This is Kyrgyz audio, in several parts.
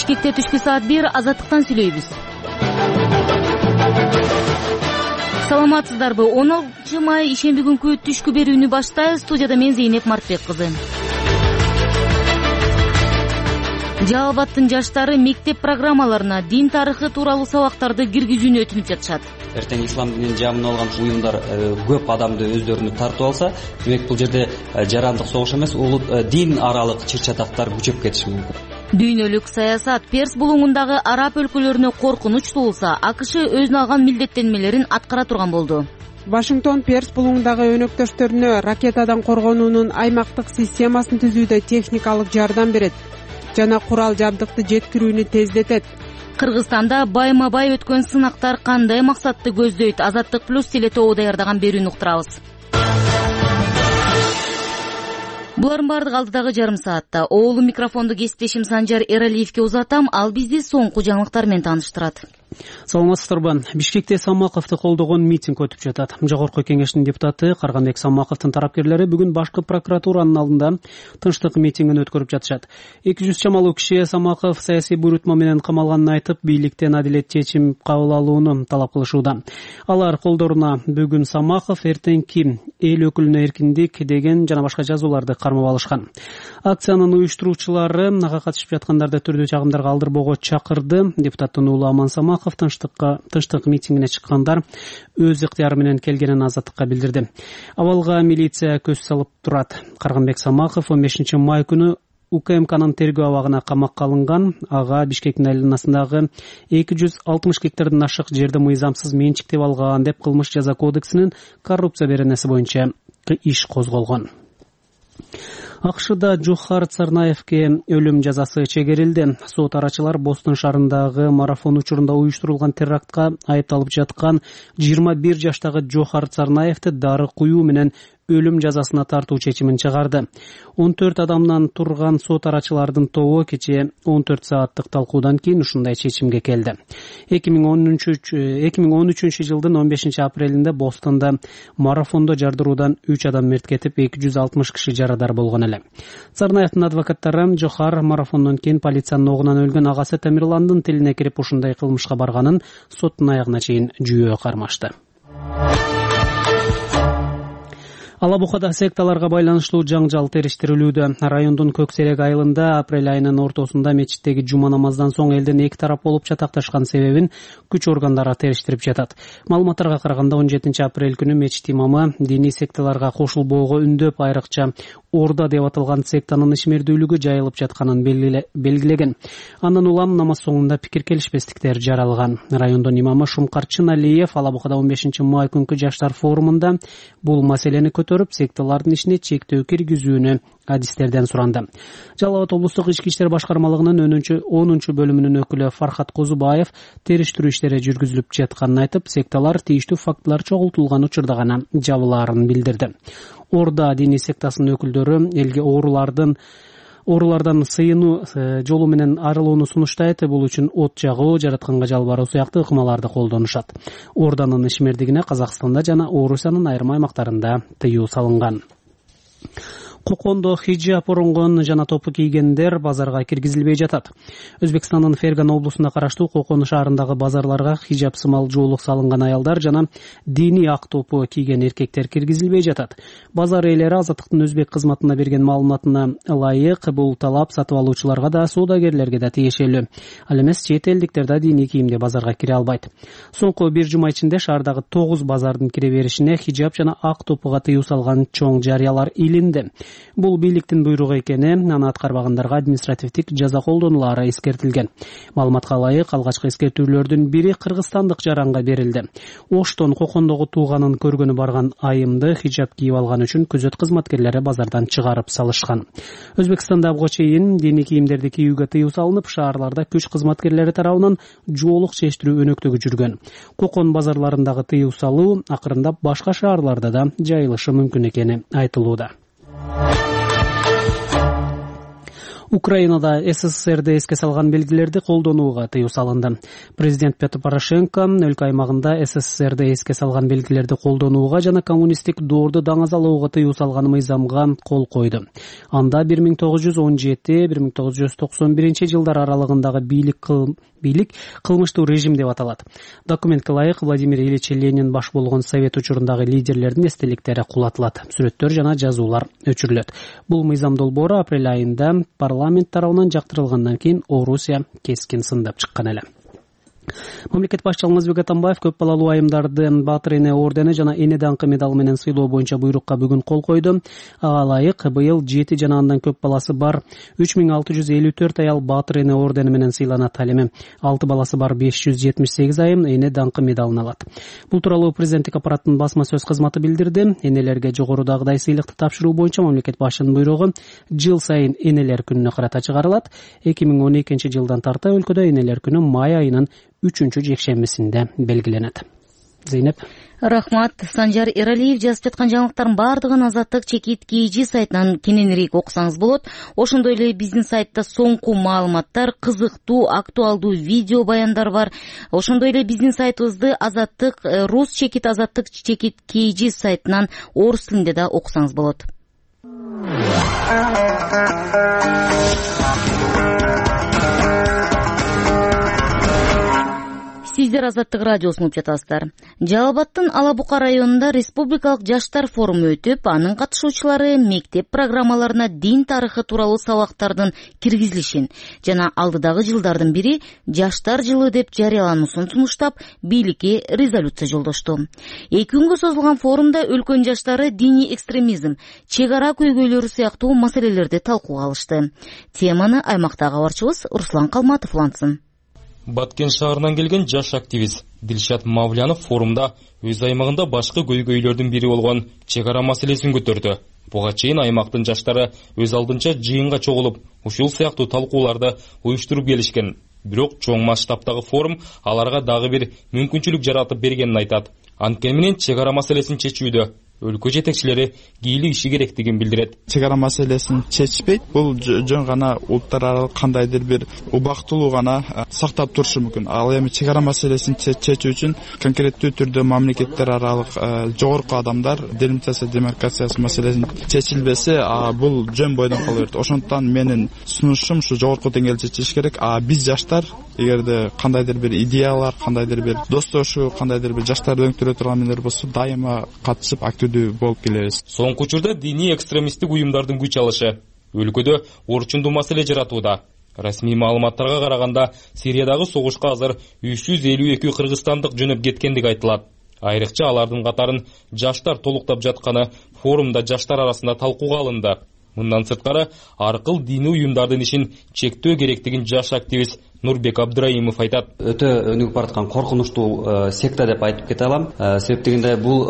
Бишкекте түшкү саат 1 Азаттыктан сүйлөйбүз. Саламатсыздарбы? 16 май ишемби күнкү түшкү берүүнү баштайбыз. Студияда мен Зейнеп Мартбек кызы. Жалал Абадтын жаштары мектеп программаларына дин тарыхы тууралуу сабактарды киргизүүнү өтүнүп жатышат. Эртең ислам динин жамын алган уюмдар көп адамды өздөрүнө тартып алса, демек бул жерде жарандык согуш эмес, улут дин аралык чыр-чатактар күчөп кетиши мүмкүн. Дүйнөлүк саясат Перс булуңундагы араб өлкөлөрүнө коркунуч туулса, АКШ өзүнө алган милдеттенмелерин аткара турган болду. Вашингтон Перс булуңундагы өнөктөштөрүнө ракетадан коргонуунун аймактык системасын түзүүдө техникалык жардам берет жана курал жабдыкты жеткирүүнү тездетет. Кыргызстанда байма-бай өткөн сынактар кандай максатты көздөйт? Азаттык плюс телетобу даярдаган берүүнү уктурабыз. Булардын баардыгы алдыдагы жарым саатта. Оолу микрофонду кесиптешим Санжар Эралиевке узатам. Ал бизди соңку жаңылыктар менен тааныштырат. Саламатсыздарбы? Бишкекте Самаковду колдогон митинг өтүп жатат. Жогорку кеңештин депутаты Карганбек Самаковдун тарапкерлери бүгүн башкы прокуратуранын алдында тынчтык митингин өткөрүп жатышат. 200 чамалуу киши Самаков саясий буйрутма менен камалганын айтып, бийликтен адилет чечим кабыл алууну талап кылышууда. Алар колдоруна бүгүн Самаков, эртеңки эл өкүлүнө эркиндик деген жана башка жазууларды кармап алышкан. Акциянын уюштуруучулары ага катышып жаткандарды түрдүү чагымдарга алдырбоого чакырды. Депутаттын уулу Аман Самаков тынчтык митингине чыккандар өз ыктыяры менен келгенин Азаттыкка билдирди. Абалга милиция көз салып турат. Карганбек Самаков 15 май күнү УКМКнын тергөө абагына камакка алынган. Ага Бишкектин айланасындагы 260 гектардан ашык жерди мыйзамсыз менчиктеп алган деп кылмыш жаза кодексинин коррупция беренеси боюнча иш козголгон. АКШда Джохар Царнаевке өлүм жазасы чегерилди. Сот арачылар Бостон шаарындагы марафон учурунда уюштурулган терактка айыпталып жаткан 21 жаштагы Джохар Царнаевди дары куюу менен өлүм жазасына тартуу чечимин чыгарды. 14 адамдан турган сот арачылардын тобу кечээ 14 сааттык талкуудан кийин ушундай чечимге келди. 2013 жылдын 15 апрелинде Бостонда марафондо жардыруудан 3 адам мерт кетип, 260 киши жарадар болгон эле. Царнаевдин адвокаттары Жохар марафондон кийин полициянын огунан өлгөн агасы Тамирландын тилине кирип ушундай кылмышка барганын соттун аягына чейин жүйөө кармашты. Алабукада секталарга байланыштуу жаңжал териштирилүүдө. Райондун Көксерек айылында апрель айынын ортосунда мечиттеги жума намаздан соң элдин эки тарап болуп чатакташкан себебин күч органдары териштирип жатат. Маалыматтарга караганда 17 апрель күнү мечит имамы диний секталарга кошулбоого үндөп, айрыкча Орда деп аталган сектанын ишмердүүлүгү жайылып жатканын белгилеген. Андан улам намаз соңунда пикир келишпестиктер жаралган. Райондун имамы Шумкар Чыналиев Алабукада 15 май күнкү жаштар форумунда бул маселени көтөрүп, секталардын ишине чектөө киргизүүнү адистерден суранды. Жалал Абад облустук ички иштер башкармалыгынын 10 бөлүмүнүн өкүлү Фархат Козубаев териштирүү иштери жүргүзүлүп жатканын айтып, секталар тийиштүү фактылар чогултулган учурда гана жабылаарын билдирди. Орда диний сектасынын өкүлдөрү элге оорулардан сыйынуу жолу менен арылууну сунуштайт. Бул үчүн от жагуу, жаратканга жалбаруу сыяктуу ыкмаларды колдонушат. Орданын ишмердигине Казакстанда жана Орусиянын айрым аймактарында тыюу салынган. Кокондо хиджаб оронгон жана топу кийгендер базарга киргизилбей жатат. Өзбекстандын Ферган облусуна караштуу Кокон шаарындагы базарларга хиджаб сымал жоолук салынган аялдар жана диний ак топу кийген эркектер киргизилбей жатат. Базар ээлери Азаттыктын өзбек кызматына берген маалыматына ылайык, бул талап сатып алуучуларга да, соодагерлерге да тиешелүү. Ал эмес чет элдиктер да диний кийимде базарга кире албайт. Соңку бир жума ичинде шаардагы 9 базардын кире беришине хиджаб жана ак топуга тыюу салган чоң жарыялар илинди. Бул бийликтин буйругу экени, аны аткарбагандарга административдик жаза колдонулары эскертилген. Маалыматка ылайык, алгачкы эскертүүлөрдүн бири кыргызстандык жаранга берилди. Оштон Кокондогу тууганын көргөнү барган айымды хиджаб кийип алган үчүн күзөт кызматкерлери базардан чыгарып салышкан. Өзбекстанда буга чейин диний кийимдерди кийүүгө тыюу салынып, шаарларда күч кызматкерлери тарабынан жоолук чечтирүү өнөктөгү жүргөн. Кокон базарларындагы тыюу салуу акырындап башка шаарларда да жайылышы мүмкүн экени айтылууда. Украинада СССРди эске салган белгилерди колдонууга тыюу салынды. Президент Петр Порошенко өлкө аймагында СССРди эске салган белгилерди колдонууга жана коммунисттик доорду даңазалоого тыюу салган мыйзамга кол койду. Анда 1917-1991 жылдар аралыгындагы бийлик кылмыштуу режим деп аталат. Документке ылайык Владимир Ильич Ленин баш болгон совет учурундагы лидерлердин эстеликтери кулатылат, сүрөттөр жана жазуулар өчүрүлөт. Бул мыйзам долбоору апрель айында парламент тарабынан жактырылгандан кийин Орусия кескин сындап чыккан эле. Мамлекет башчысы Алмазбек Атамбаев көп балалуу айымдарды Баатыр эне ордени жана эне даңкы медалы менен сыйлоо боюнча буйрукка бүгүн кол койду. Ага ылайык быйыл 7 жана андан көп баласы бар 3654 аял Баатыр эне ордени менен сыйланат. Ал эми 6 баласы бар 578 айым эне даңкы медалын алат. Бул тууралуу президенттик аппараттын басма сөз кызматы билдирди. Энелерге жогорудагыдай сыйлыкты тапшыруу боюнча мамлекет башчынын буйругу жыл сайын энелер күнүнө карата чыгарылат. 2012 жылдан тарта өлкөдө энелер күнү май айынын 3-чү жекшембисинде белгиленет. Зейнеп. Рахмат. Санжар Эралиев жазып жаткан жаңылыктардын бардыгын Азаттык чекит KG сайтынан кененирээк окусаңыз болот. Ошондой эле биздин сайтта соңку маалыматтар, кызыктуу, актуалдуу видео баяндар бар. Ошондой эле биздин сайтыбызды Азаттык рус чекит Азаттык чекит KG сайтынан орус тилинде да окусаңыз болот. Сиздер Азаттык радиосун угуп жатасыздар. Жалал Абадтын Ала Бука районунда республикалык жаштар форуму өтүп, анын катышуучулары мектеп программаларына дин тарыхы тууралуу сабактардын киргизилишин жана алдыдагы жылдардын бири жаштар жылы деп жарыялануусун сунуштап, бийликке резолюция жолдошту. 2 күнгө созулган форумда өлкөнүн жаштары диний экстремизм, чек ара көйгөйлөрү сыяктуу маселелерди талкууга алышты. Теманы аймактагы кабарчыбыз Руслан Калматов улантсын. Баткен шаарынан келген жаш активист Дилшат Мавлянов форумда өз аймагында башкы көйгөйлөрдүн бири болгон чек ара маселесин көтөрдү. Буга чейин аймактын жаштары өз алдынча жыйынга чогулуп, ушул сыяктуу талкууларды уюштуруп келишкен. Бирок чоң масштабтагы форум аларга дагы бир мүмкүнчүлүк жаратып бергенин айтат. Анткени менен чек ара маселесин чечүүдө өлкө жетекчилери кийли иши керектигин билдирет. Чек ара маселесин чечпейт, бул жөн гана улуттар аралык кандайдыр бир убактылуу гана сактап турушу мүмкүн. Ал эми чек ара маселесин чечүү үчүн конкреттүү түрдө мамлекеттер аралык жогорку адамдар демаркациясы маселесин чечилбесе, бул жөн бойдон кала берет. Ошондуктан менин сунушум ушу жогорку деңгээлде чечиш керек. Биз жаштар эгерде кандайдыр бир идеялар, кандайдыр бир достошуу, кандайдыр бир жаштарды өңтүрө турган нелер болсо, дайыма катышып болуп келебиз. Соңку учурда диний экстремисттик уюмдардын күч алышы өлкөдө орчундуу маселе жаратууда. Расмий маалыматтарга караганда Сириядагы согушка азыр 352 кыргызстандык жөнөп кеткендиги айтылат. Айрыкча алардын катарын жаштар толуктап жатканы форумда жаштар арасында талкууга алынды. Мындан сырткары аркыл диний уюмдардын ишин чектөө керектигин жаш активист Нурбек Абдраимов айтат. Өтө өнүгүп бараткан коркунучтуу секта деп айтып кете алам. Себеп дегенде бул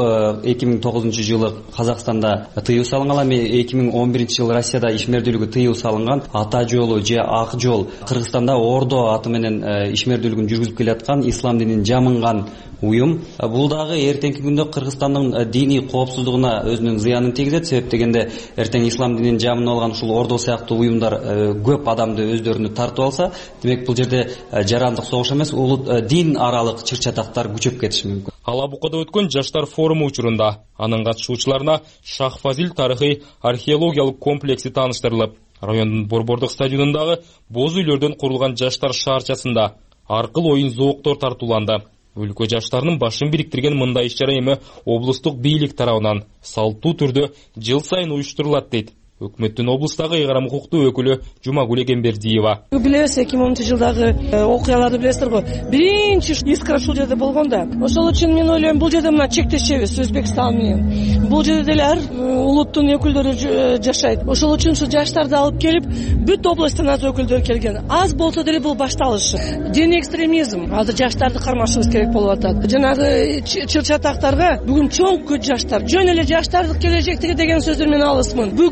2009 жылы Казакстанда тыюу салынган, 2011 жылы Россияда ишмердүүлүгү тыюу салынган ата жолу же ак жол Кыргызстанда ордо аты менен ишмердүүлүгүн жүргүзүп келаткан ислам динин жамынган уюм. Бул дагы эртеңки күндө Кыргызстандын диний коопсуздугуна өзүнүн зыянын тийгизет. Себеп дегенде эртең ислам динин жамын алган ушул ордо сыяктуу уюмдар көп адамды өздөрүнө тартып алса, демек бул жерде жарандык согуш эмес, дин аралык чыр-чатактар күчөп кетиши мүмкүн. Ала Букада өткөн жаштар форуму учурунда анын катышуучуларына Шах Фазил тарыхый археологиялык комплекси тааныштырылып, райондун борбордук стадионундагы боз үйлөрдөн курулган жаштар шаарчасында аркыл оюн зооктор тартууланды. Өлкө жаштарынын башын бириктирген мындай иш-чара эми облустук бийлик тарабынан салттуу түрдө жыл сайын уюштурулат дейт өкмөттүн облустагы ыйгарым укуктуу өкүлү Жумагүл Эгембердиева. Билесиз, 2010 жылдагы окуяларды билесиздер го. Биринчи искра ушул жерде болгон да. Ошол үчүн мен ойлойм, бул жерде мына чектешебиз Өзбекстан менен. Бул жерде деле ар улуттун өкүлдөрү жашайт. Ошол үчүн ушу жаштарды алып келип, бүт областтан аз өкүлдөр келген. Аз болсо деле бул башталыш. Диний экстремизм азыр жаштарды кармашыбыз керек болуп атат. Жанагы чыр-чатактарга бүгүн чоң көт жаштар, жөн эле жаштардык келечектиги деген сөздөр мен алысмын. Бүгүн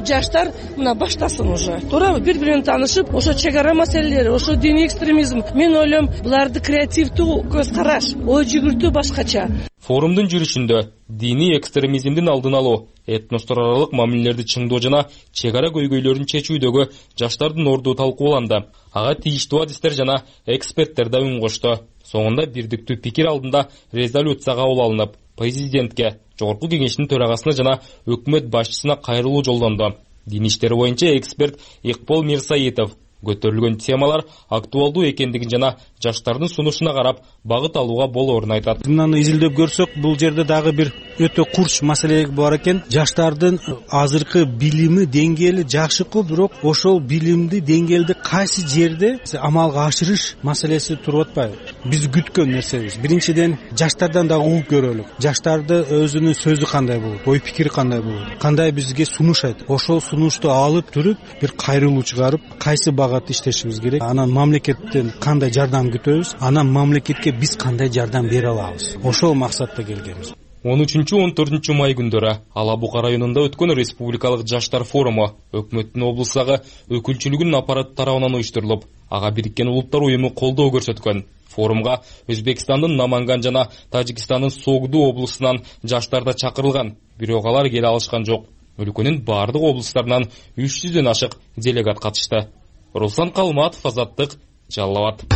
жаштар мына баштасын уже. Туурабы? Бири-бири таанышып, ошо чек ара маселелери, ошо диний экстремизм. Мен ойлойм, буларды креативдүү көз караш, ой жүгүртүү башкача. Форумдун жүрүшүндө диний экстремизмдин алдын алуу, этностор аралык мамилелерди чыңдоо жана чек ара көйгөйлөрүн чечүүдөгү жаштардын орду талкууланды. Ага тийиштүү адистер жана эксперттер да үн кошту. Соңунда бирдиктүү пикир алдында резолюция кабыл алынып, президентке, жогорку кеңештин төрагасына жана өкмөт башчысына кайрылуу жолдонду. Дин иштери боюнча эксперт Икбол Мирсаитов көтөрүлгөн темалар актуалдуу экендигин жана жаштардын сунушуна карап багыт алууга болоорун айтат. Мынаны изилдеп көрсөк, бул жерде дагы бир өтө курч маселе бар экен. Жаштардын азыркы билими деңгээли жакшыкы, бирок ошол билимди деңгээлди кайсы жерде амалга ашырыш маселеси туруп атпайбы? Биз күткөн нерсебиз. Биринчиден, жаштардан дагы угуп көрөлүк. Жаштарды өзүнүн сөзү кандай болот, ой пикири кандай болот, кандай бизге сунуш айтат. Ошол сунушту алып туруп, бир кайрылуу чыгарып, кайсы багатта иштешибиз керек, анан мамлекеттен кандай жардам күтөбүз, анан мамлекетке биз кандай жардам бере алабыз. Ошол максатта келгенбиз. 13-14 май күндөрү Ала Бука районунда өткөн республикалык жаштар форуму өкмөттүн облустагы өкүлчүлүгүнүн аппараты тарабынан уюштурулуп, ага Бириккен Улуттар уюму колдоо көрсөткөн. Форумга Өзбекстандын Наманган жана Тажикстандын Согду облусунан жаштар да чакырылган, бирок алар келе алышкан жок. Өлкөнүн бардык облустарынан 300дөн ашык делегат катышты. Руслан Калматов, Азаттык, Жалал Абад.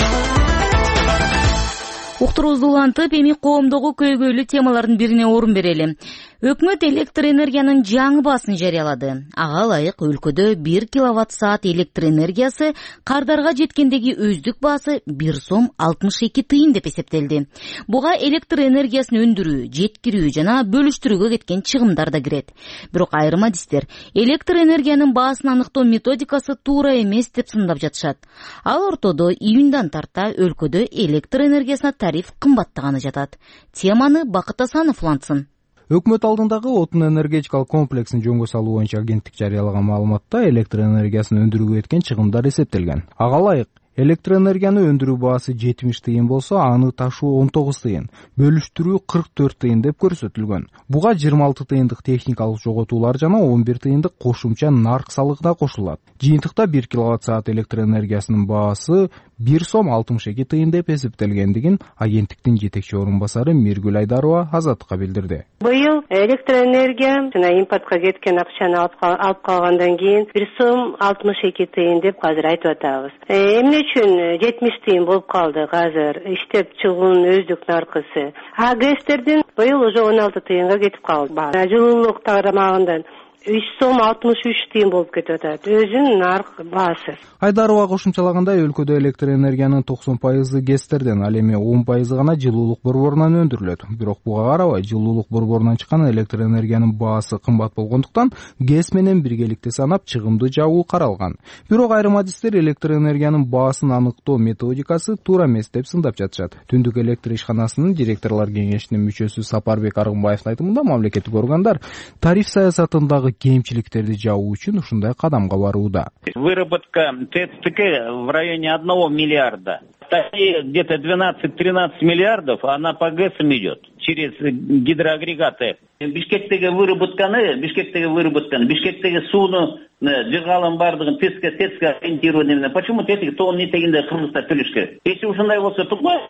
Уктурубузду улантып, эми коомдогу көйгөйлүү темалардын бирине орун берели. Өкмөт электр энергиянын жаңы баасын жарыялады. Ага ылайык өлкөдө 1 киловатт-саат электр энергиясы кардарга жеткендеги өздүк баасы 1 сом 62 тыйын деп эсептелди. Буга электр энергиясын өндүрүү, жеткирүү жана бөлүштүрүүгө кеткен чыгымдар да кирет. Бирок айрым адистер электр энергиянын баасын аныктоо методикасы туура эмес деп сындап жатышат. Ал ортодо июндан тарта өлкөдө электр энергиясына тариф кымбаттаганы жатат. Теманы Бакыт Асанов улантсын. Өкмөт алдындагы отун энергетикалык комплексин жөнгө салуу боюнча агенттик жарыялаган маалыматта электр энергиясын өндүрүүгө кеткен чыгымдар эсептелген. Ага ылайык электр энергияны өндүрүү баасы 70 тыйын болсо, аны ташуу 19 тыйын, бөлүштүрүү 44 тыйын деп көрсөтүлгөн. Буга 26 тыйындык техникалык жоготуулар жана 11 тыйындык кошумча нарк салыгы да кошулат. Жыйынтыкта 1 киловатт-саат электр энергиясынын баасы 1 сом 62 тыйын деп эсептелгендигин агенттиктин жетекчи орун басары Миргүл Айдарова Азаттыкка билдирди. Быйыл электр энергия жана импортко кеткен акчаны алып калгандан кийин 1 сом 62 тыйын деп азыр айтып атабыз. Эмне үчүн 70 тыйын болуп калды азыр иштеп чыгуунун өздүк наркысы? ГЭСтердин быйыл уже 16 тыйынга кетип калды. Жылуулук тарамагындан 3 сом 63 тыйын болуп кетип атат. Өзүнүн нарк баасы. Айдарова кошумчалагандай, өлкөдө электр энергиянын 90% ГЭСтерден, ал эми 10% гана жылуулук борборунан өндүрүлөт. Бирок буга карабай, жылуулук борборунан чыккан электр энергиянын баасы кымбат болгондуктан ГЭС менен биргеликте санап чыгымды жабуу каралган. Бирок айрым адистер электр энергиянын баасын аныктоо методикасы туура эмес деп сындап жатышат. Түндүк электр ишканасынын директорлор кеңешинин мүчөсү Сапарбек Аргынбаевдин айтымында, мамлекеттик органдар тариф саясатындагы кемчиликтерди жабуу үчүн ушундай кадамга барууда. Выработка ТЦК в районе 1 миллиарда. Где-то 12-13 миллиардов, она по ГЭСам идет через гидроагрегаты. Бишкектеги выработканы, Бишкектеги сууну жыгалын бардыгын ТЭЦК ориентированный. Почему тетиги тоон нетегинде Кыргызда төлөш керек? Если ушундай болсо,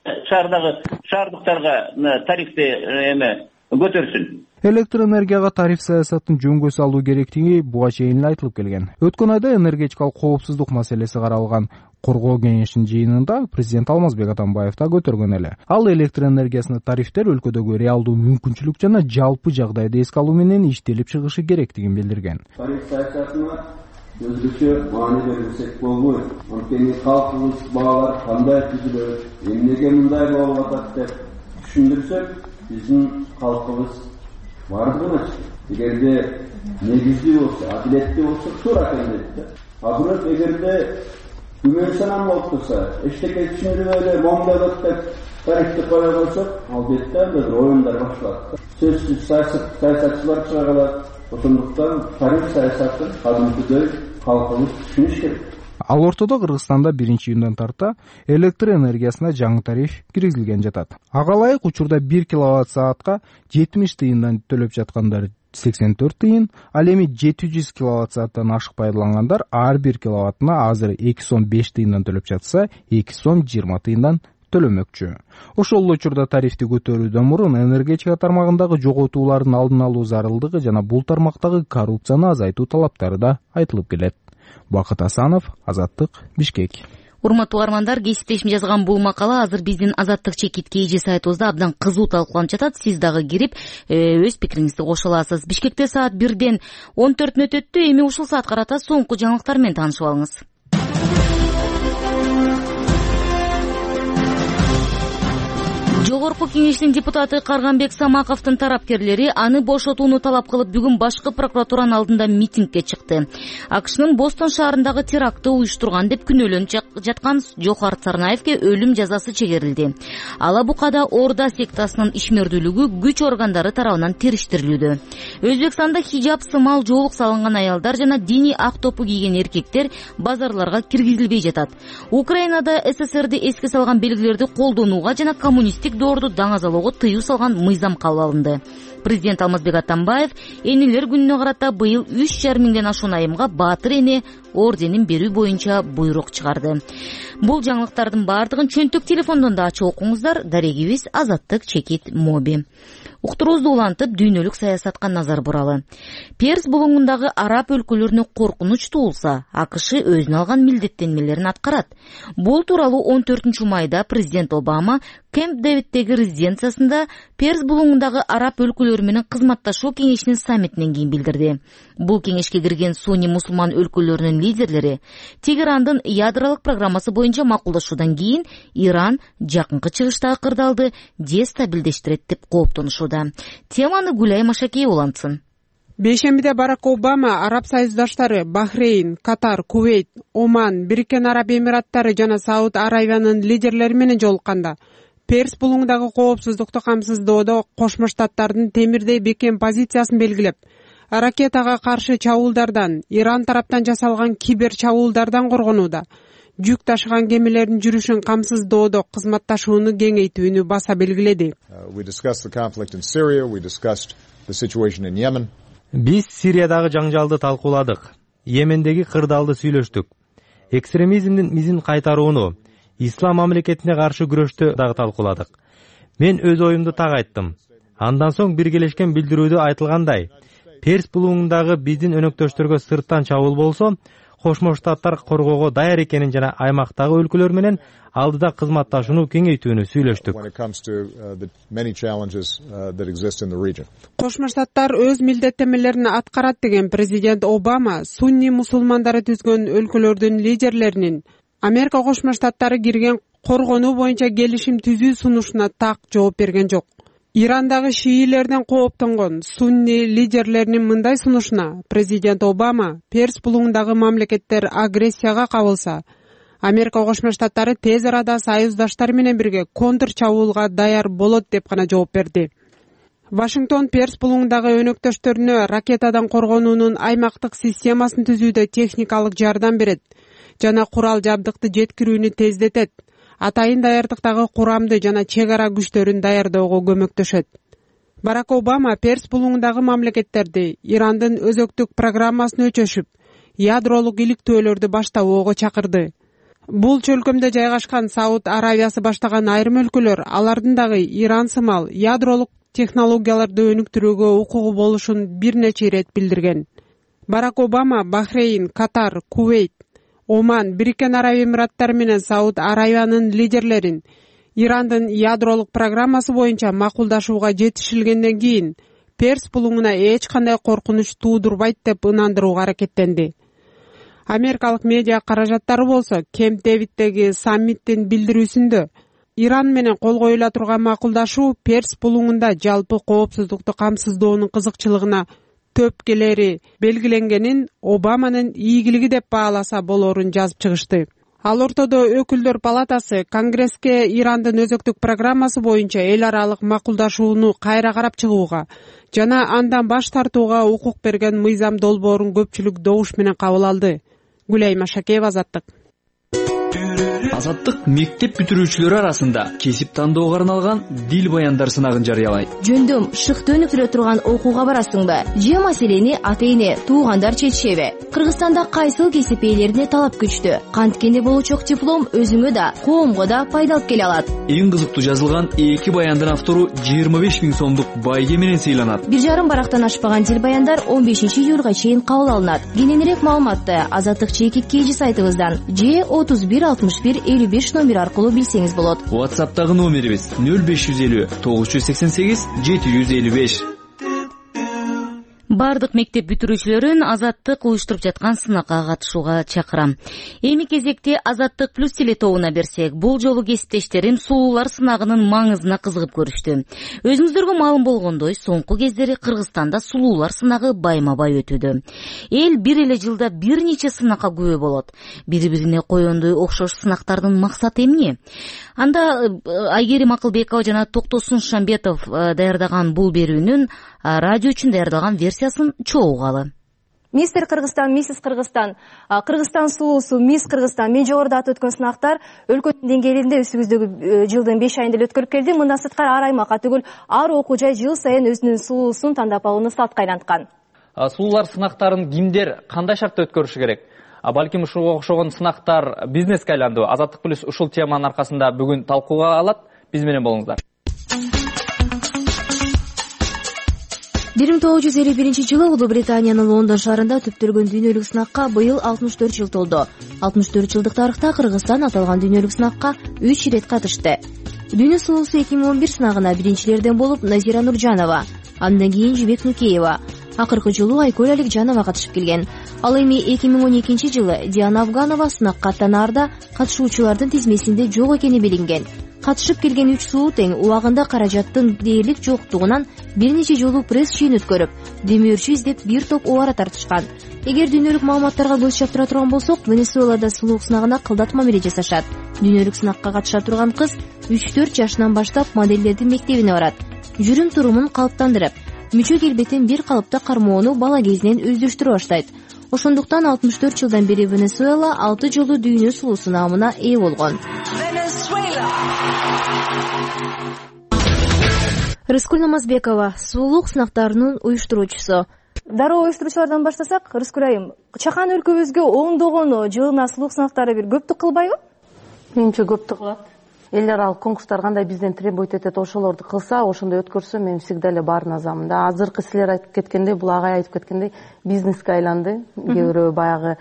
шаардыктарга тарифти көтөрсүн. Электр энергияга тариф саясатын жөнгө салуу керектиги буга чейин айтылып келген. Өткөн айда энергетикалык коопсуздук маселеси каралган коргоо кеңешинин жыйынында президент Алмазбек Атамбаев да көтөргөн эле. Ал электр энергиясына тарифтер өлкөдөгү реалдуу мүмкүнчүлүк жана жалпы жагдайды эске алуу менен иштелип чыгышы керектигин билдирген. Тариф саясатына өзгөчө маани берсек болбойт. Анткени калкыбыз баалар кандай түзүлөт, эмнеге мындай болуп атат деп түшүндүрсөк, биздин калкыбыз бардыгына эгерде негиздүү болсо, адилеттүү болсо, туура экен дейт. А бирок эгерде күмөн санам болуп турса, эчтеке түшүнүлбөй эле момдолот деп тарифти кое койсок, албетте анда оюндар башталат. Сөзсүз саясатчылар чыга калат. Ошондуктан тариф саясатын кадимкидей калкыбыз түшүнүш керек. Ал ортодо Кыргызстанда 1-июндан тарта электр энергиясына жаңы тариф киргизилген жатат. Ага ылайык учурда 1 киловатт-саатка 70 тыйындан төлөп жаткандар 84 тыйын, ал эми 700 киловатт сааттан ашык пайдалангандар ар бир киловаттына азыр 2 сом 5 тыйындан төлөп жатса, 2 сом 20 тыйындан төлөмөкчү. Ошол эле учурда тарифти көтөрүүдөн мурун энергетика тармагындагы жоготуулардын алдын алуу зарылдыгы жана бул тармактагы коррупцияны азайтуу талаптары да айтылып келет. Бакыт Асанов, Азаттык, Бишкек. Урматтуу угармандар, кесиптешим жазган бул макала азыр биздин Азаттык чекит KG сайтыбызда абдан кызуу талкууланып жатат. Сиз дагы кирип, өз пикириңизди кошо аласыз. Бишкекте саат 1-ден 14 өтөттү. Эми ушул саатка карата соңку жаңылыктар менен таанышып алыңыз. Жогорку кеңештин депутаты Карганбек Самаковдун тарапкерлери аны бошотууну талап кылып бүгүн башкы прокуратуранын алдында митингге чыкты. АКШнын Бостон шаарындагы терактты уюштурган деп күнөөлөнүп жаткан Жохар Царнаевке өлүм жазасы чегерилди. Алабукада Орда сектасынын ишмердүүлүгү күч органдары тарабынан териштирилүүдө. Өзбекстанда хижап сымал жоолук салынган аялдар жана диний ак топу кийген эркектер базарларга киргизилбей жатат. Украинада СССРди эске салган белгилерди колдонууга жана коммунисттик доорду даңазалоого тыюу салган мыйзам кабыл алынды. Президент Алмазбек Атамбаев энелер күнүнө карата быйыл 3,5 миңден ашуун айымга Баатыр эне орденин берүү боюнча буйрук чыгарды. Бул жаңылыктардын баардыгын чөнтөк телефондон да ачып окуңуздар. Дарегибиз Азаттык чекит моби. Уктуруубузду улантып, дүйнөлүк саясатка назар буралы. Перс булуңундагы араб өлкөлөрүнө коркунуч туулса, АКШ өзүнө алган милдеттенмелерин аткарат. Бул тууралуу 14 майда президент Обама Кэмп Дэвиддеги резиденциясында Перс булуңундагы араб өлкөлөрү менен кызматташуу кеңешинин саммитинен кийин билдирди. Бул кеңешке кирген сунни мусулман өлкөлөрүнүн лидерлери Тегерандын ядролук программасы боюнча макулдашуудан кийин Иран жакынкы чыгыштагы кырдаалды дестабилдештирет деп кооптонушууда. Теманы Гүлай Машакеева улантсын. Бейшембиде Барак Обама араб союздаштары Бахрейн, Катар, Кувейт, Оман, Бириккен Араб Эмираттары жана Сауд Аравиянын лидерлери менен жолукканда Перс булуңундагы коопсуздукту камсыздоодо Кошмо Штаттардын темирдей бекем позициясын белгилеп, ракетага каршы чабуулдардан, Иран тараптан жасалган кибер чабуулдардан коргонууда, жүк ташыган кемелердин жүрүшүн камсыздоодо кызматташууну кеңейтүүнү баса белгиледи. Биз Сириядагы жаңжалды талкууладык. Йемендеги кырдаалды сүйлөштүк. Экстремизмдин изин кайтарууну, ислам мамлекетине каршы күрөштү дагы талкууладык. Мен өз оюмду так айттым. Андан соң биргелешкен билдирүүдө айтылгандай, Перс булуңундагы биздин өнөктөштөргө сырттан чабуул болсо, Кошмо Штаттар коргоого даяр экенин жана аймактагы өлкөлөр менен алдыда кызматташууну кеңейтүүнү сүйлөштүк. Кошмо Штаттар өз милдеттенмелерин аткарат деген президент Обама сунни мусулмандары түзгөн өлкөлөрдүн лидерлеринин Америка Кошмо Штаттары кирген коргонуу боюнча келишим түзүү сунушуна так жооп берген жок. Ирандагы шиилерден кооптонгон сунни лидерлеринин мындай сунушуна президент Обама Перс булуңундагы мамлекеттер агрессияга кабылса, Америка Кошмо Штаттары тез арада союздаштар менен бирге контр чабуулга даяр болот деп гана жооп берди. Вашингтон Перс булуңундагы өнөктөштөрүнө ракетадан коргонуунун аймактык системасын түзүүдө техникалык жардам берет жана курал жабдыкты жеткирүүнү тездетет. Атайын даярдыктагы курамды жана чек ара күчтөрүн даярдөөгө көмөктөшөт. Барак Обама Перс булуңундагы мамлекеттерди Ирандын өзөктүк программасын өчөшүп, ядролук иликтөөлөрдү баштабоого чакырды. Бул чөлкөмдө жайгашкан Сауд Аравиясы баштаган айрым өлкөлөр алардын дагы Иран сымал ядролук технологияларды өнүктүрүүгө укугу болушун бир нече ирет билдирген. Барак Обама Бахрейн, Катар, Кувейт, Оман, Бириккен Араб Эмираттары менен Сауд Аравиянын лидерлерин Ирандын ядролук программасы боюнча макулдашууга жетишилгенден кийин Перс булуңуна эч кандай коркунуч туудурбайт деп ынандырууга аракеттенди. Америкалык медиа каражаттары болсо Кэмп Дэвиддеги саммиттин билдирүүсүндө Иран менен кол коюла турган макулдашуу Перс булуңунда жалпы коопсуздукту камсыздоонун кызыкчылыгына төпкелери белгиленгенин Обаманын ийгилиги деп бааласа болорун жазып чыгышты. Ал ортодо өкүлдөр палатасы Конгресске Ирандын өзөктүк программасы боюнча эл аралык макулдашууну кайра карап чыгууга жана андан баш тартууга укук берген мыйзам долбоорун көпчүлүк добуш менен кабыл алды. Гүлай Машакеева, Азаттык. Азаттык мектеп бүтүрүүчүлөрү арасында кесип тандоого арналган дил баяндар сынагын жарыялайт. Жөндөм шыкты өнүктүрө турган окууга барасыңбы? Же маселени ата-эне, туугандар чечишеби? Кыргызстанда кайсыл кесип ээлерине талап күчтүү? Канткени болочок диплом өзүңө да, коомго да пайда алып келе алат. Эң кызыктуу жазылган 2 баяндын автору 25 000 сомдук байге менен сыйланат. 1,5 барактан ашпаган дил баяндар 15 июлга чейин кабыл алынат. Кененирээк маалыматты Азаттык чеки KG сайтыбыздан же 31 61 55 номер аркылуу билсеңиз болот. WhatsApp'тагы номерибиз 0550 988 755. Бардык мектеп бүтүрүүчүлөрүн Азаттык уюштуруп жаткан сынакка катышууга чакырам. Эми кезекте Азаттык плюс телетобуна берсек, бул жолу кесиптештерим сулуулар сынагынын маңызына кызыгып көрүштү. Өзүңүздөргө маалым болгондой, соңку кездери Кыргызстанда сулуулар сынагы байма-бай өтүүдө. Эл бир эле жылда бир нече сынакка күбө болот. Бири-бирине коёндой окшош сынактардын максаты эмне? Анда Айгерим Акылбекова жана Токтосун Шамбетов даярдаган бул берүүнүн радио үчүн даярдалган версиясын чогугалы. Мистер Кыргызстан, миссис Кыргызстан, Кыргызстан сулуусу, мисс Кыргызстан, мен жогоруда атып өткөн сынактар өлкөнүн деңгээлинде үстүбүздөгү жылдын 5 айында эле өткөрүп келди. Мындан сырткары ар аймакка түгүл, ар окуу жай жыл сайын өзүнүн сулуусун тандап алууну салтка айланткан. Сулуулар сынактарын кимдер кандай шартта өткөрүшү керек? Балким ушуга окшогон сынактар бизнеске айланды. Азаттык плюс ушул теманын аркасында бүгүн талкууга алат. Биз менен болуңуздар. 1951 жылы Улуу Британиянын Лондон шаарында түптөлгөн дүйнөлүк сынакка быйыл 64 жыл толду. 64 жылдык тарыхта Кыргызстан аталган дүйнөлүк сынакка 3 ирет катышты. Дүйнө сулуусу 2011 сынагына биринчилерден болуп Назира Нуржанова, андан кийин Жибек Нукеева, акыркы жолу Айкөл Аликжанова катышып келген. Ал эми 2012 жылы Диана Афганова сынакка аттанаарда катышуучулардын тизмесинде жок экени билинген. Катышып келген 3 сулуу тең убагында каражаттын дээрлик жоктугунан бир нече жолу пресс чыйын өткөрүп, демөөрчү издеп бир топ убара тартышкан. Эгер дүйнөлүк маалыматтарга көз чаптыра турган болсок, Венесуэлада сулуулук сынагына кылдат мамиле жасашат. Дүйнөлүк сынакка катыша турган кыз 3-4 жашынан баштап моделдердин мектебине барат. Жүрүм турумун калыптандырып, мүчө келбетин бир калыпта кармоону бала кезинен өздөштүрө баштайт. Ошондуктан 64 жылдан бери Венесуэла 6 жолу дүйнө сулуусу наамына ээ болгон. Рыскүл Намазбекова, сулуулук сынактарынын уюштуруучусу. Дароо уюштуруучулардан баштасак, Рыскүл айым, чакан өлкөбүзгө ондогон жылына сулуулук сынактары бир көптүк кылбайбы? Менимче көптүк кылат. Эл аралык конкурстар кандай бизден требовать этет, ошолорду кылса, ошондой өткөрсө, мен всегда эле баарына азамын да. Азыркы силер айтып кеткендей, бул агай айтып кеткендей, бизнеске айланды. Кээ бирөө баягы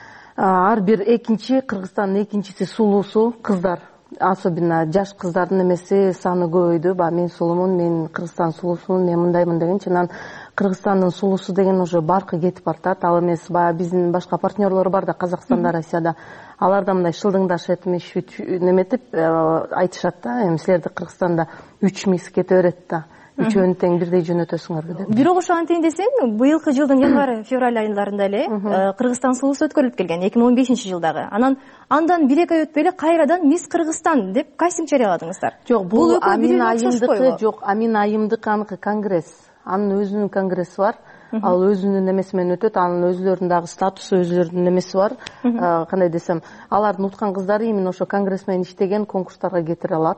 ар бир экинчи Кыргызстандын экинчиси сулуусу кыздар. Особенно жаш кыздардын эмеси саны көбөйдү. Мен сулуумун, мен Кыргызстан сулуусумун, мен мындаймын деген. Чынан Кыргызстандын сулуусу деген уже баркы кетип бартат. Ал эмес баягы биздин башка партнерлор бар да, Казакстанда, Россияда. Алар да мындай шылдыңдашып, неметип айтышат да. Эми силерди Кыргызстанда 3 мисс кете берет да. Үчөөнү тең бирдей жөнөтөсүңөр деп. Бирок ошо антейин десең, быйылкы жылдын январь-февраль айыларында эле Кыргызстан сулуусу өткөрүлүп келген 2015 жылдагы. Андан 1-2 ай өтпөй эле кайрадан мисс Кыргызстан деп кастинг жарыяладыңыздар. Жок, бул Амин айымдыкы, жок, Амин айымдыкы аныкы конгресс. Анын өзүнүн конгресси бар. Ал өзүнүн эмеси менен өтөт, анын өзүлөрүнүн дагы статусу, өзүлөрүнүн эмеси бар. Кандай десем, алардын уткан кыздары именно ошо конгресс менен иштеген конкурстарга кетире алат.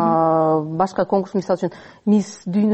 Башка конкурс, мисалы үчүн мисс дүйнө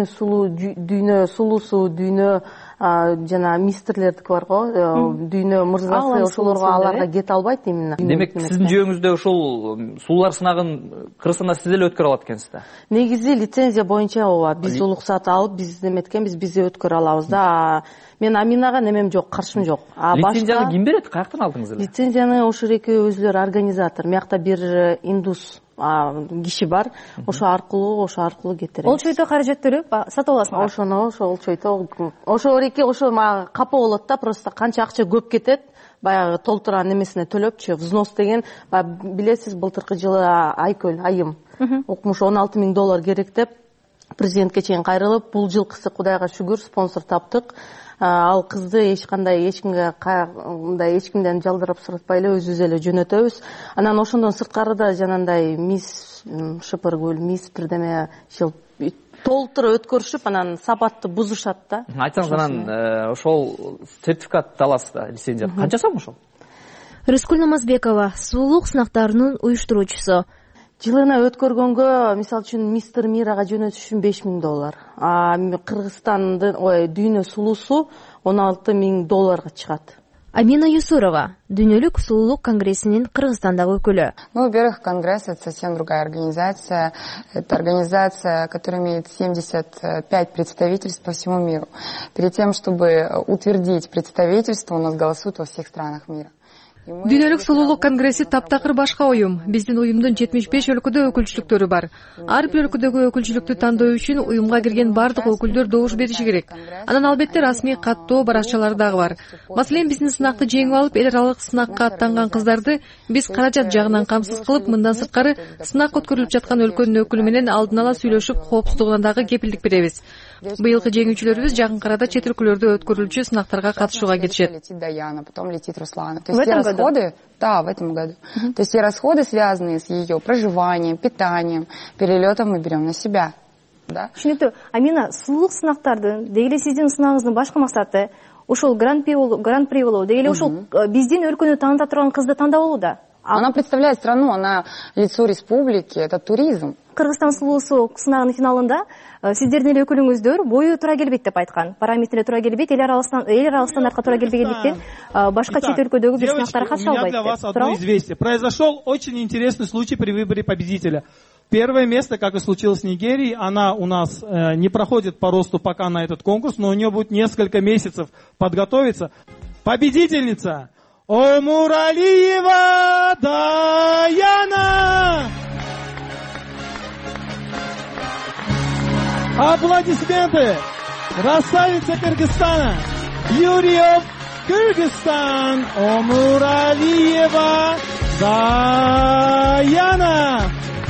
сулуусу, дүйнө жана мистерлердики бар го, дүйнө мырзасы, ошолорго аларга кете албайт именно. Демек, сиздин жүйөңүздө ушул сулуулар сынагын Кыргызстанда сиз эле өткөрө алат экенсиз да? Негизи лицензия боюнча ооба, биз уруксат алып, биз неметкенбиз, биз өткөрө алабыз да. Мен Аминага немем жок, каршым жок. Лицензияны ким берет? Каяктан алдыңыз эле? Лицензияны ошол экөө өзүлөрү организатор. Мыякта бир индус киши бар, ошо аркылуу кетирет. Ол чойто каражат төлөп сатып аласыңар. Ошол чойто, ошо эки ошо капа болот да, просто канча акча көп кетет, баягы толтурган немесине төлөпчү, взнос деген, билесиз, былтыркы жылы Айкөл айым укмуш $16,000 керек деп президентке чейин кайрылып, бул жылкысы Кудайга шүгүр спонсор таптык. Ал кызды эчкимден жалдырап суратпай эле өзүбүз эле жөнөтөбүз. Анан ошондон сырткары да жанагындай мисс Шыпыргүл, мисс бирдеме толтура өткөрүшүп, анан сапатты бузушат да. Айтсаңыз, анан ошол сертификат аласыз да, лицензия. Канча сом ошол? Рыскүл Намазбекова, сулуулук сынактарынын уюштуруучусу. Жылына өткөргөнгө, мисалы үчүн Мистер Мирага жөнөтүш үчүн $5,000. Кыргызстандын дүйнө сулуусу $16,000 чыгат. Амина Юсурова, Дүйнөлүк сулуулук конгрессинин Кыргызстандагы өкүлү. Во-первых, Конгресс — это совсем другая организация. Это организация, которая имеет 75 представительств по всему миру. Перед тем, чтобы утвердить представительство, у нас голосуют во всех странах мира. Дүйнөлүк сулуулук конгресси таптакыр башка уюм. Биздин уюмдун 75 өлкөдө өкүлчүлүктөрү бар. Ар бир өлкөдөгү өкүлчүлүктү тандоо үчүн уюмга кирген бардык өкүлдөр добуш бериши керек. Анан албетте расмий каттоо баракчалары дагы бар. Маселен, биздин сынакты жеңип алып, эл аралык сынакка аттанган кыздарды биз каражат жагынан камсыз кылып, мындан сырткары сынак өткөрүлүп жаткан өлкөнүн өкүлү менен алдын ала сүйлөшүп, коопсуздугуна дагы кепилдик беребиз. Быйылкы жеңүүчүлөрүбүз жакын арада чет өлкөлөрдө өткөрүлчү сынактарга катышууга кетишет. Потом летит Руслана. То есть все расходы, да, в этом году. То есть все расходы, связанные с ее проживанием, питанием, перелетом, мы берем на себя. Да? Түшүнүктүү. Амина, сулуулук сынактардын дегеле сиздин сынагыңыздын башкы максаты ушул гран-при болуу, дегеле ушул биздин өлкөнү тааныта турган кызды тандап алуу да. Она представляет страну, она лицо республики, это туризм. Кыргызстан сулуусу сынагынын финалында сиздердин эле өкүлүңүздөр бою туура келбейт деп айткан. Параметри туура келбейт, эл аралык стандартка туура келбегендиктен башка чет өлкөдөгү бир сынактарга катыша албайт. Для вас одно известие. Произошел очень интересный случай при выборе победителя. Первое место, как и случилось в Нигерии, она у нас не проходит по росту пока на этот конкурс, но у нее будет несколько месяцев подготовиться. Победительница Омуралиева Даяна! Аплодисменты! Красавица Кыргызстана! Beauty of Kyrgyzstan! Омуралиева Даяна!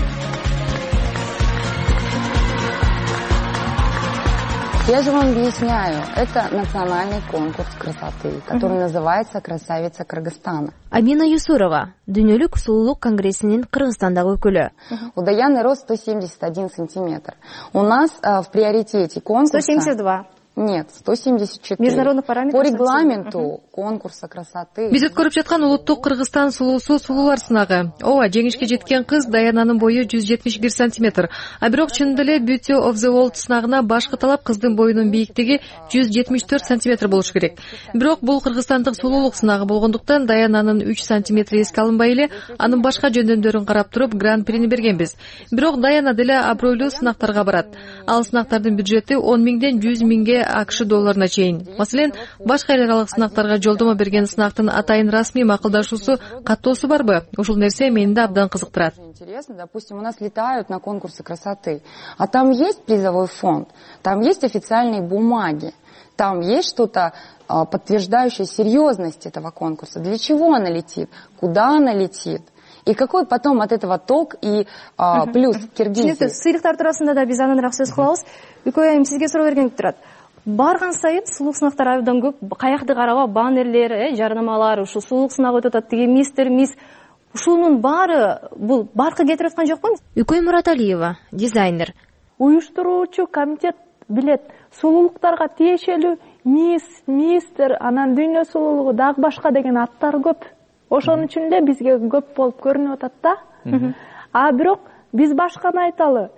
Я же вам объясняю, это национальный конкурс красоты, который называется «Красавица Кыргызстана». Амина Юсурова, Дүйнөлүк сулуулук конгрессинин Кыргызстандагы өкүлү. У Даяны рост 171 сантиметр. У нас в приоритете конкурса... 172. Нет, 174. Международный параметр. По регламенту конкурса красоты. Биз өткөрүп жаткан улуттук Кыргызстан сулуусу сулуулар сынагы. Ооба, жеңишке жеткен кыз Даянанын бою 171 сантиметр. А бирок чынында эле Beauty of the World сынагына башкы талап кыздын боюнун бийиктиги 174 сантиметр болуш керек. Бирок бул кыргызстандык сулуулук сынагы болгондуктан Даянанын 3 сантиметри эске алынбай эле, анын башка жөндөмдөрүн карап туруп гран-прини бергенбиз. Бирок Даяна деле абройлуу сынактарга барат. Ал сынактардын бюджети 10 миңден 100 миңге АКШ долларына чейин. Маселен, башка эл аралык сынактарга жолдомо берген сынактын атайын расмий макулдашуусу, каттоосу барбы? Ушул нерсе мени да абдан кызыктырат. Интересно, допустим, у нас летают на конкурсы красоты, а там есть призовой фонд, там есть официальные бумаги, там есть что-то подтверждающее серьезность этого конкурса. Для чего она летит? Куда она летит? И какой потом от этого ток и плюс Киргизии? Сыйлыктар туурасында да биз аныныраак сөз кылабыз. Үкөй айым сизге суроо бергенди турат. Барган сайын сулуулук сынактар абдан көп, каякты караба, баннерлер, жарнамалар, ушу сулуулук сынагы өтүп атат, тиги мистер, мисс. Ушунун баары бул баркы кетирип аткан жокпу? Үкөй Мураталиева, дизайнер. Уюштуруучу комитет билет, сулуулуктарга тиешелүү мисс, мистер, анан дүйнө сулуулугу дагы башка деген аттар көп. Ошон үчүн эле бизге көп болуп көрүнүп атат да. А бирок биз башканы айталы.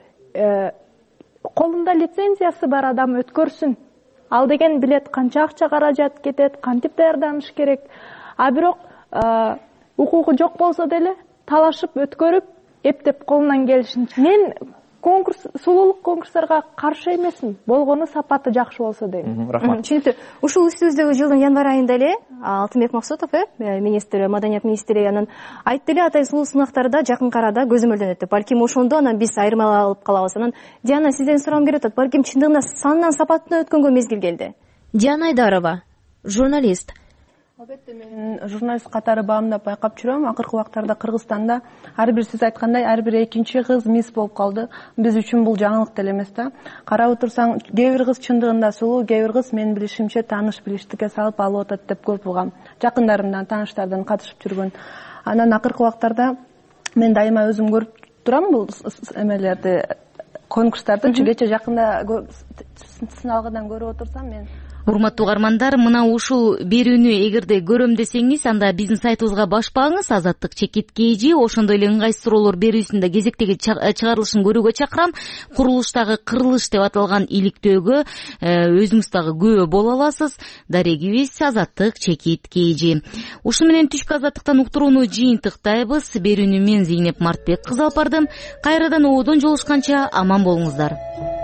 Колунда лицензиясы бар адам өткөрсүн. Ал деген билет канча акча каражат кетет, кантип даярданыш керек. А бирок укугу жок болсо деле талашып өткөрүп, эптеп колунан келишин. Мен сулуулук конкурстарга каршы эмесмин. Болгону сапаты жакшы болсо дейм. Рахмат. Түшүнүктүү. Ушул үстүбүздөгү жылдын январь айында эле Алтынбек Максутов, министр, маданият министри анан айтты эле атай сулуу сынактарда жакын арада көзөмөлдөнөт деп. Балким ошондо анан биз айырмаланып калабыз. Анан Диана сизден сурагым келип атат. Балким чындыгында санынан сапатына өткөнгө мезгил келди. Диана Айдарова, журналист. Албетте, мен журналист катары баамдап байкап жүрөм. Акыркы убактарда Кыргызстанда ар бир сиз айткандай ар бир экинчи кыз мисс болуп калды. Биз үчүн бул жаңылык деле эмес да. Карап отурсаң, кээ бир кыз чындыгында сулуу, кээ бир кыз менин билишимче тааныш билиштикке салып алып атат деп көп угам. Жакындарымдан, тааныштардан катышып жүргөн. Анан акыркы убактарда мен дайыма өзүм көрүп турам бул эмелерди, конкурстарды. Кече жакында сыналгыдан көрүп отурсам мен урматтуу угармандар, мына ушул берүүнү эгерде көрөм десеңиз, анда биздин сайтыбызга башпаңыз, Азаттык чекит KG, ошондой эле ыңгайсыз суроолор берүүсүндө кезектеги чыгарылышын көрүүгө чакырам. Курулуштагы кырылыш деп аталган иликтөөгө өзүңүз дагы күбө боло аласыз. Дарегибиз Азаттык чекит KG. Ушу менен түшкү Азаттыктан уктурууну жыйынтыктайбыз. Берүүнү мен Зейнеп Мартбек кызы алып бардым. Кайрадан ободон жолушканча аман болуңуздар.